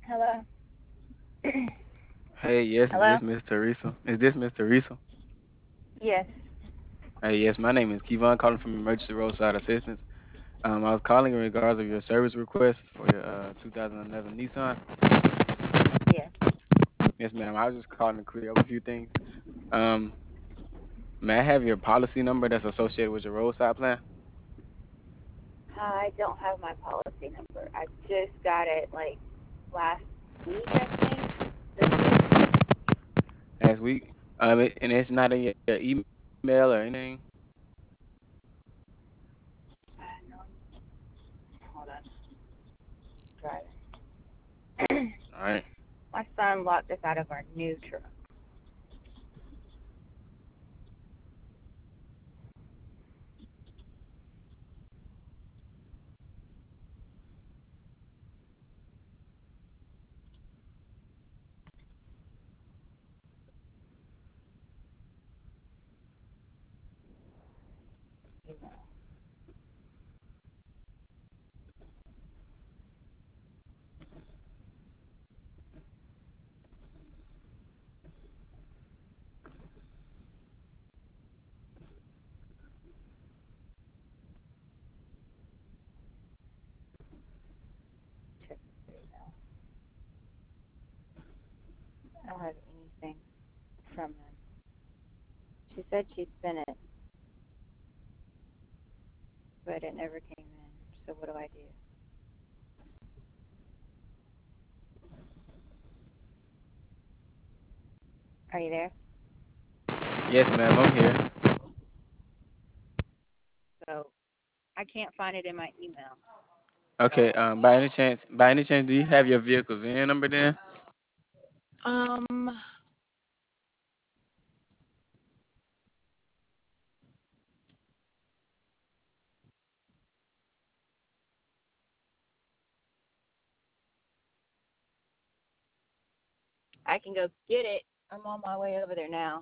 Hello. Hey, yes, is Hello. this Miss Teresa? Is this Miss Teresa? Yes. Hey, yes, my name is Kevon, calling from Emergency Roadside Assistance. I was calling in regards of your service request for your 2011 Nissan. Yes. Yes, ma'am. I was just calling to clear up a few things. Um, may I have your policy number that's associated with your roadside plan? I don't have my policy number. I just got it like last week, I think. This week. Last week. And it's not in your email or anything. No, hold on. Driving. All right. My son locked us out of our new truck. Check the email. I don't have anything from them. She said she sent it, but it never came in. So what do I do? Are you there? Yes, ma'am. I'm here. So I can't find it in my email. Okay. By any chance, do you have your vehicle VIN number then? Um, I can go get it. I'm on my way over there now.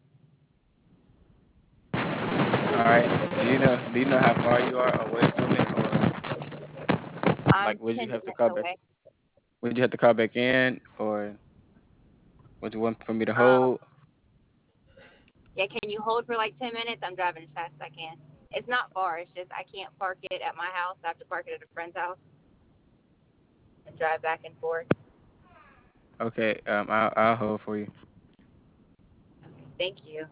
All right. Do you know how far you are away from it, or I'm like would you 10 have to minutes call back? away. Would you have to call back in, or would you want for me to Um, hold? yeah, can you hold for like 10 minutes? I'm driving as fast as I can. It's not far. It's just I can't park it at my house. I have to park it at a friend's house and drive back and forth. Okay. I'll hold for you. Okay, thank you.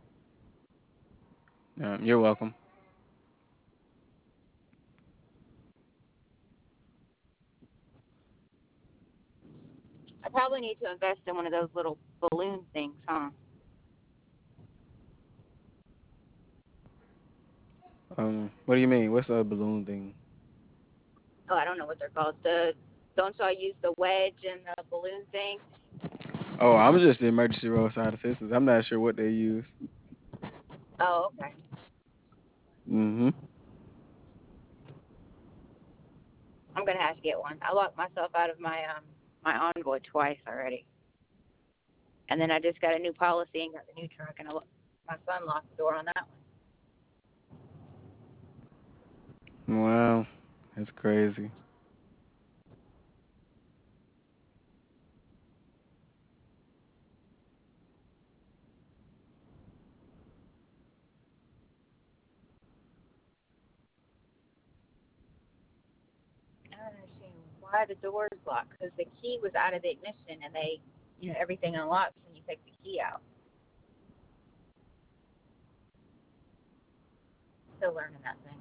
You're welcome. I probably need to invest in one of those little balloon things, huh? What do you mean? What's a balloon thing? Oh, I don't know what they're called. Don't y'all use the wedge and the balloon thing? Oh, I'm just the emergency roadside assistance. I'm not sure what they use. Oh, okay. Mm-hmm. I'm gonna have to get one. I locked myself out of my Envoy twice already, and then I just got a new policy and got the new truck, and my son locked the door on that one. Wow, that's crazy. I don't understand why the door is locked because the key was out of the ignition, and everything unlocks when you take the key out. Still learning that thing.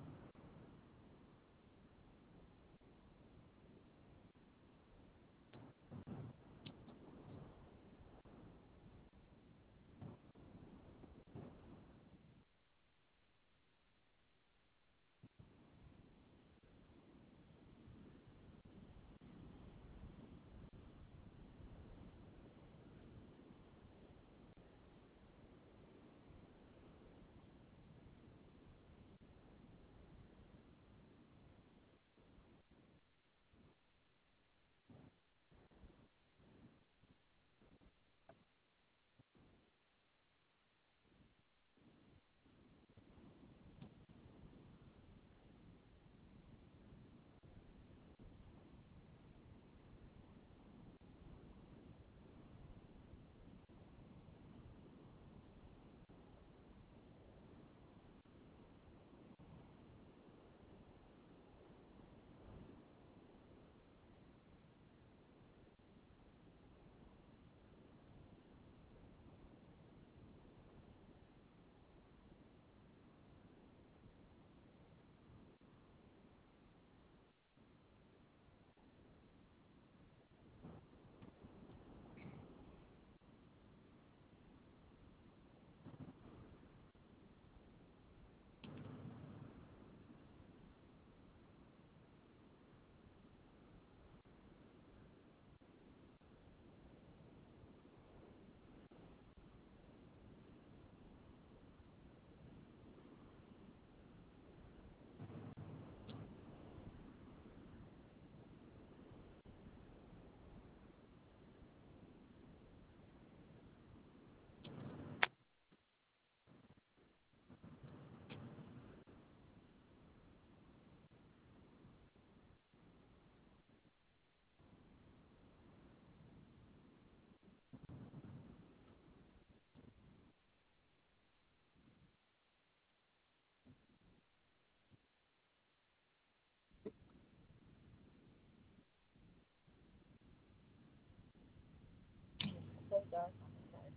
dark on the side.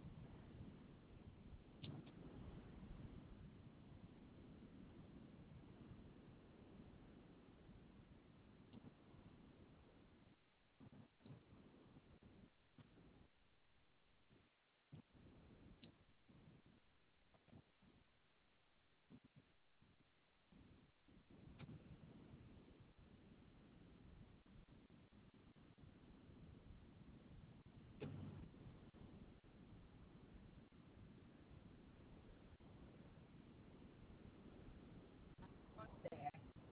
There.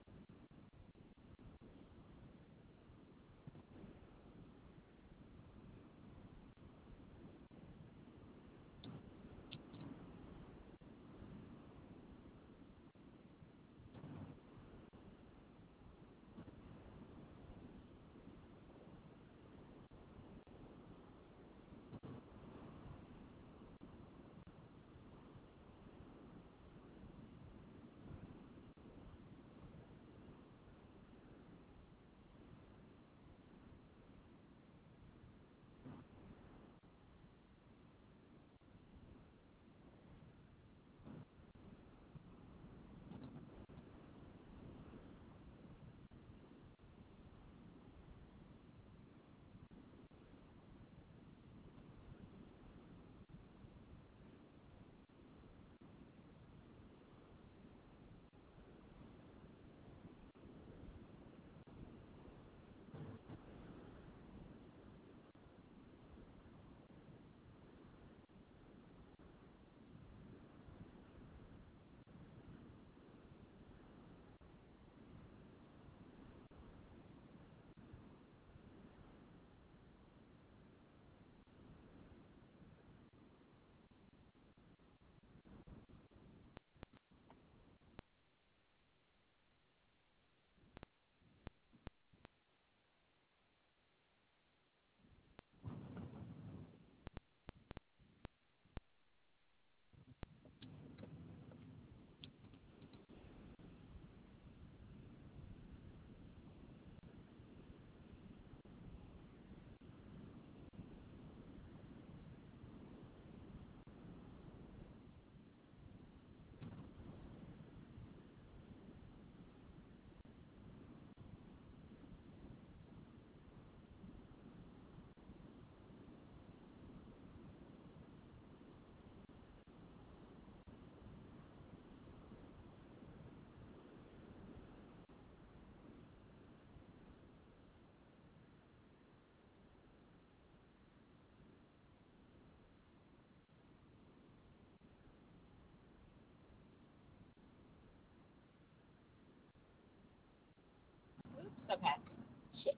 Oops, okay. Shit.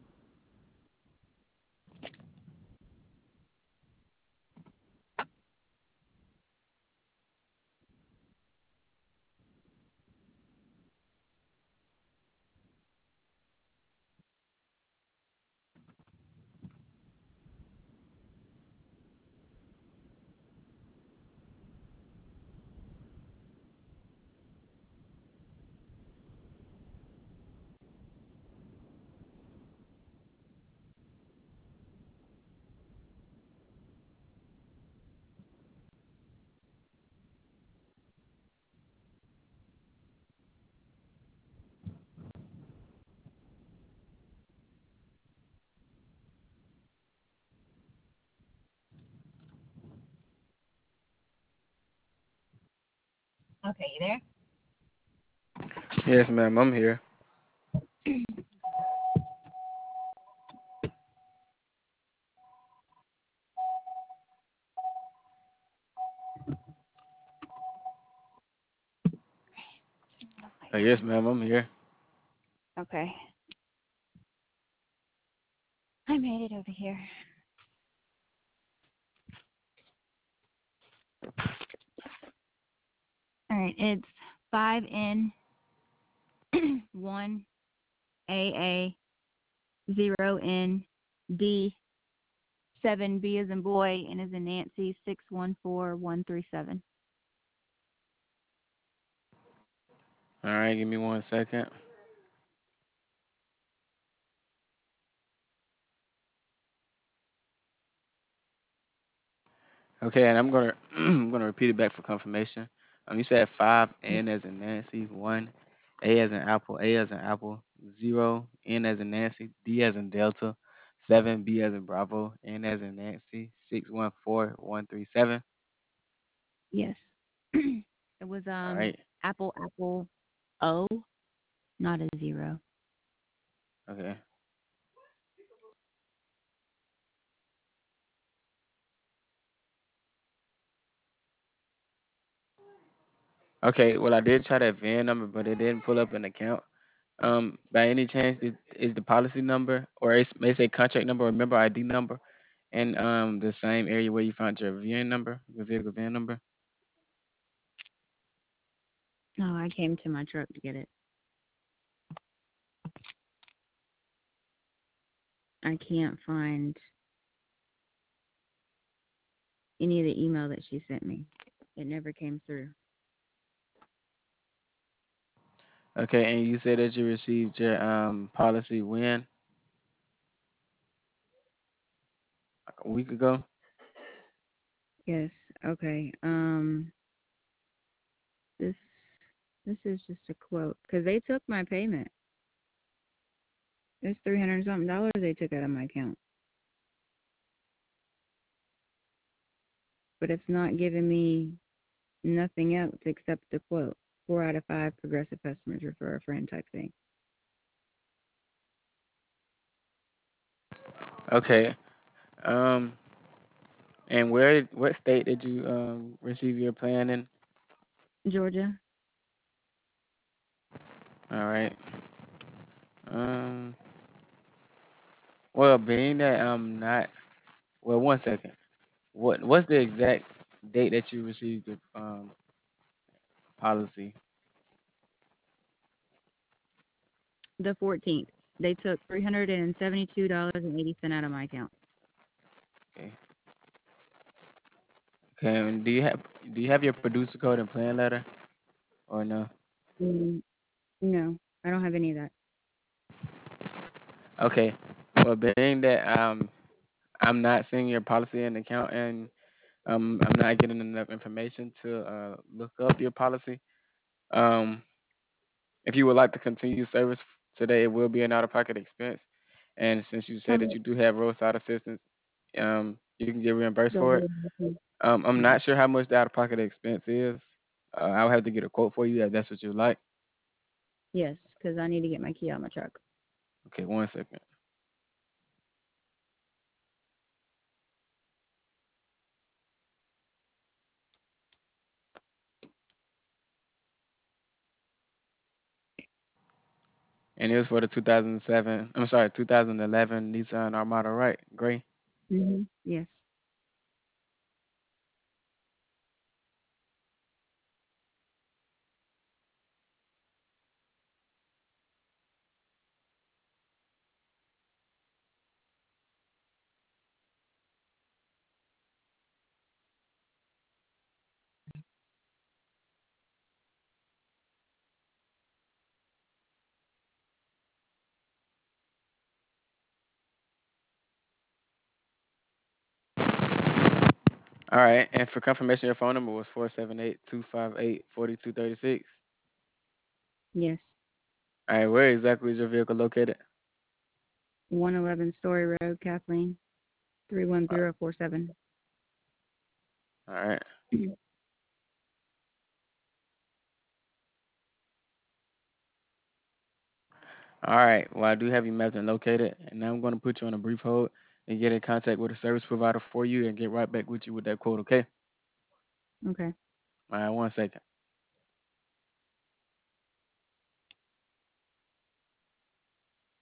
Okay, you there? Yes, ma'am, I'm here. Yes, ma'am, I'm here. Okay. I made it over here. All right, it's 5N 1AA 0N D 7B as in boy and as in Nancy 614137. All right, give me 1 second. Okay, and I'm gonna I'm gonna repeat it back for confirmation. You said five N as in Nancy, one A as in Apple, A as in Apple, zero N as in Nancy, D as in Delta, seven B as in Bravo, N as in Nancy, 614137. Yes. It was All right. Apple O, not a zero. Okay. Okay. Well, I did try that VIN number, but it didn't pull up an account. By any chance, is the policy number or it may say contract number or member ID number in the same area where you found your VIN number, your vehicle VIN number? No, I came to my truck to get it. I can't find any of the email that she sent me. It never came through. Okay, and you said that you received your policy when? Like a week ago? Yes. Okay. This this is just a quote because they took my payment. It's $300 something they took out of my account, but it's not giving me nothing else except the quote. 4 out of 5 progressive customers refer a friend type thing. Okay. Um, and what state did you receive your plan in? Georgia. All right. Um, well, being that I'm not, well, one second. What's the exact date that you received the policy? The 14th. They took $372.80 out of my account. Okay. Okay. And do you have your producer code and plan letter or no? Mm, no, I don't have any of that. Okay. Well, being that I'm not seeing your policy and account, and I'm not getting enough information to look up your policy. Um, if you would like to continue service today, it will be an out-of-pocket expense. And since you How said that much? you do have roadside assistance, you can get reimbursed The for it. road. I'm Yeah. not sure how much the out-of-pocket expense is. I'll have to get a quote for you if that's what you like. Yes, because I need to get my key out of my truck. Okay, one second. And it was for the 2007, I'm sorry, 2011 Nissan Armada, right? Gray. Yes. All right. And for confirmation, your phone number was 478-258-4236. Yes. All right. Where exactly is your vehicle located? 111 Story Road, Kathleen, Uh, 31047. All right. All right. Well, I do have you mapped and located, and now I'm going to put you on a brief hold and get in contact with a service provider for you and get right back with you with that quote. Okay. Okay. All right. One second.